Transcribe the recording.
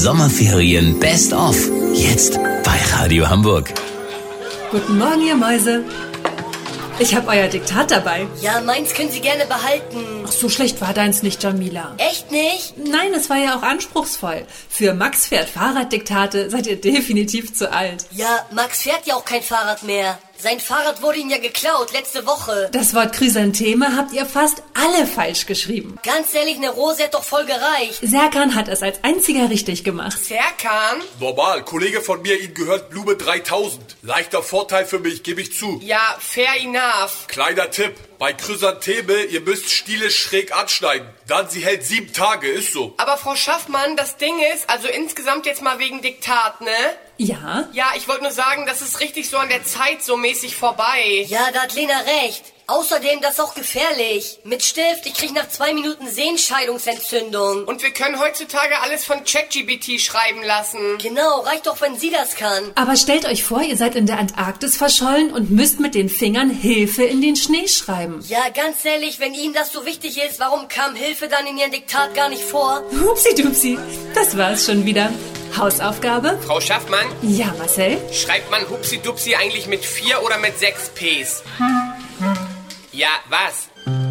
Sommerferien Best of. Jetzt bei Radio Hamburg. Guten Morgen, ihr Mäuse. Ich habe euer Diktat dabei. Ja, meins können Sie gerne behalten. Ach, so schlecht war deins nicht, Jamila. Echt nicht? Nein, es war ja auch anspruchsvoll. Für Max fährt Fahrraddiktate seid ihr definitiv zu alt. Ja, Max fährt ja auch kein Fahrrad mehr. Sein Fahrrad wurde ihm ja geklaut, letzte Woche. Das Wort Chrysantheme habt ihr fast alle falsch geschrieben. Ganz ehrlich, eine Rose hat doch voll gereicht. Serkan hat es als einziger richtig gemacht. Serkan? Normal, Kollege von mir, ihm gehört Blume 3000. Leichter Vorteil für mich, gebe ich zu. Ja, fair enough. Kleiner Tipp, bei Chrysantheme, ihr müsst Stiele schräg anschneiden. Dann sie hält 7 Tage, ist so. Aber Frau Schaffmann, das Ding ist, also insgesamt jetzt mal wegen Diktat, ne? Ja? Ja, ich wollte nur sagen, das ist richtig so an der Zeit so mäßig vorbei. Ja, da hat Lena recht. Außerdem, das ist auch gefährlich. Mit Stift, ich krieg nach 2 Minuten Sehenscheidungsentzündung. Und wir können heutzutage alles von ChatGPT schreiben lassen. Genau, reicht doch, wenn sie das kann. Aber stellt euch vor, ihr seid in der Antarktis verschollen und müsst mit den Fingern Hilfe in den Schnee schreiben. Ja, ganz ehrlich, wenn Ihnen das so wichtig ist, warum kam Hilfe dann in Ihrem Diktat gar nicht vor? Hupsi-dupsi, das war's schon wieder. Hausaufgabe? Frau Schaffmann? Ja, Marcel? Schreibt man Hupsi-Dupsi eigentlich mit 4 oder mit 6 Ps? Ja, was?